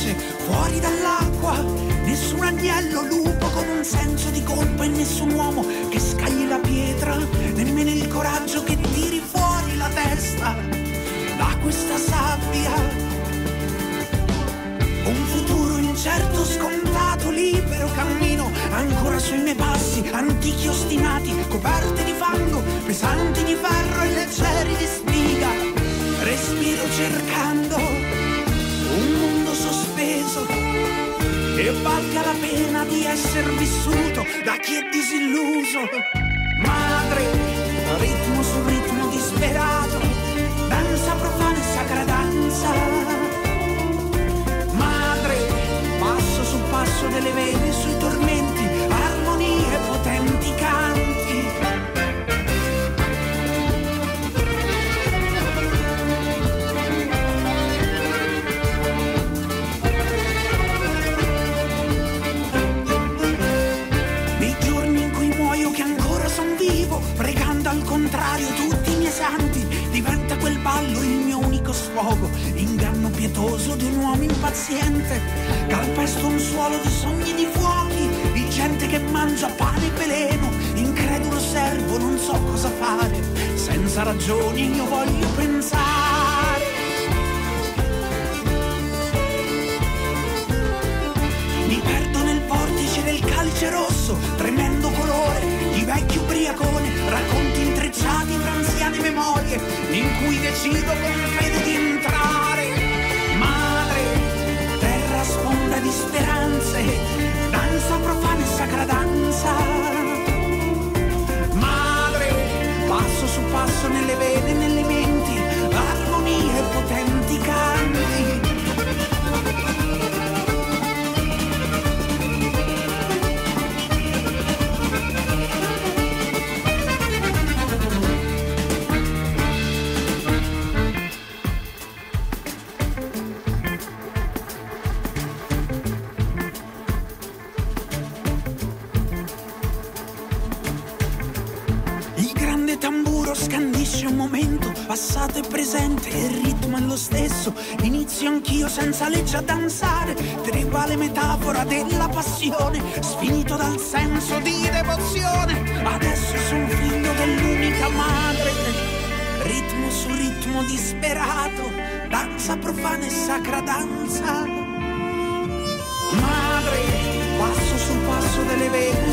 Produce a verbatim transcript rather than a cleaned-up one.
pesce fuori dall'acqua, nessun agnello lupo con un senso di colpa e nessun uomo che scagli la pietra, nemmeno il coraggio che tiri fuori la testa da questa sabbia. Un futuro incerto, scontato, libero cammino ancora sui miei passi, antichi ostinati, coperti di fango, pesanti di ferro e leggeri di spiga. Respiro cercando un mondo sospeso che valga la pena di essere vissuto da chi è disilluso. Madre, ritmo su ritmo disperato, danza profana e sacra danza. Passo su passo delle vene sui tormenti, armonie potenti canti. Nei giorni in cui muoio che ancora son vivo, pregando al contrario tutti i miei santi, diventa quel ballo il mio unico sfogo, inganno pietoso di un uomo impaziente. Calpesto un suolo di sogni di fuochi, di gente che mangia pane e veleno, incredulo servo, non so cosa fare, senza ragioni io voglio pensare. Mi perdo nel vortice del calice rosso, tremendo colore di vecchio ubriacone, racconti intrecciati fra anziane memorie, in cui decido con fede di entrare. Sponda di speranze, danza profana e sacra danza. Madre, passo su passo nelle vene e nelle menti, armonie potenti canti. Passato e presente, il ritmo è lo stesso, inizio anch'io senza legge a danzare, tribale metafora della passione, sfinito dal senso di devozione, adesso sono figlio dell'unica madre, ritmo su ritmo disperato, danza profana e sacra danza. Madre, passo su passo delle vene